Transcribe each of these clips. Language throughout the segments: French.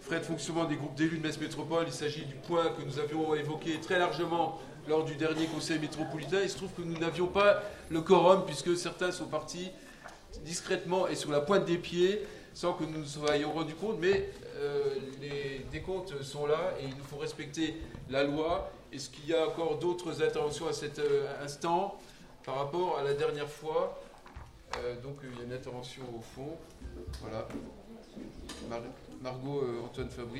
frais de fonctionnement des groupes d'élus de Metz Métropole. Il s'agit du point que nous avions évoqué très largement lors du dernier conseil métropolitain. Il se trouve que nous n'avions pas le quorum puisque certains sont partis discrètement et sur la pointe des pieds sans que nous nous soyons rendus compte. Mais les décomptes sont là et il nous faut respecter la loi. Est-ce qu'il y a encore d'autres interventions à cet instant par rapport à la dernière fois? Donc il y a une intervention au fond. Voilà. Margot Antoine Fabry.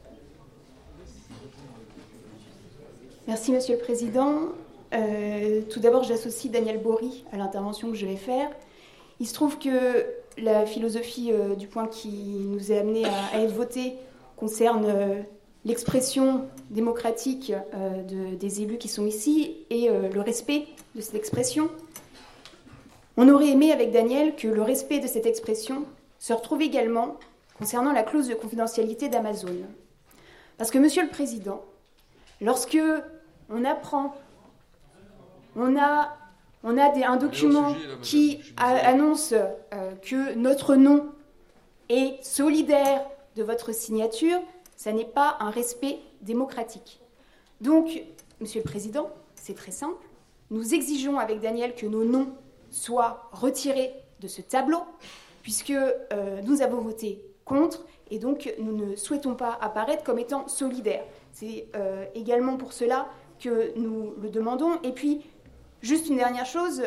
Merci Monsieur le Président. Tout d'abord, j'associe Daniel Bory à l'intervention que je vais faire. Il se trouve que la philosophie du point qui nous est amené à être voté concerne l'expression démocratique des élus qui sont ici et le respect de cette expression. On aurait aimé avec Daniel que le respect de cette expression se retrouve également concernant la clause de confidentialité d'Amazon. Parce que, Monsieur le Président, lorsque on apprend, on a un document qui annonce que notre nom est solidaire de votre signature, ça n'est pas un respect démocratique. Donc, Monsieur le Président, c'est très simple. Nous exigeons avec Daniel que nos noms soient retirés de ce tableau, puisque nous avons voté contre, et donc nous ne souhaitons pas apparaître comme étant solidaires. C'est également pour cela que nous le demandons. Et puis, juste une dernière chose,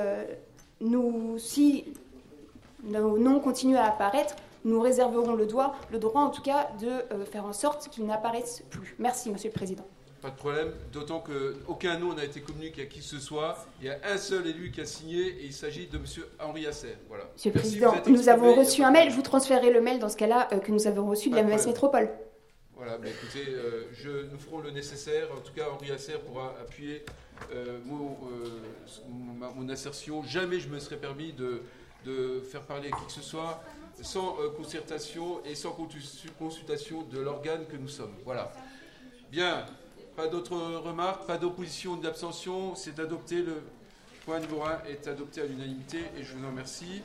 si nos noms continuent à apparaître, nous réserverons le droit en tout cas de faire en sorte qu'ils n'apparaissent plus. Merci, Monsieur le Président. Pas de problème, d'autant qu'aucun nom n'a été communiqué à qui que ce soit. Il y a un seul élu qui a signé et il s'agit de M. Henri Asser. Voilà. Monsieur le Président, nous avons reçu un mail. Je vous transférerai le mail dans ce cas-là que nous avons reçu de la Metz Métropole. Voilà, mais écoutez, nous ferons le nécessaire. En tout cas, Henri Asser pourra appuyer mon assertion. Jamais je me serais permis de faire parler qui que ce soit sans concertation et sans consultation de l'organe que nous sommes. Voilà. Bien. Pas d'autres remarques, pas d'opposition ni d'abstention. C'est adopté. Le point numéro 1 est adopté à l'unanimité et je vous en remercie.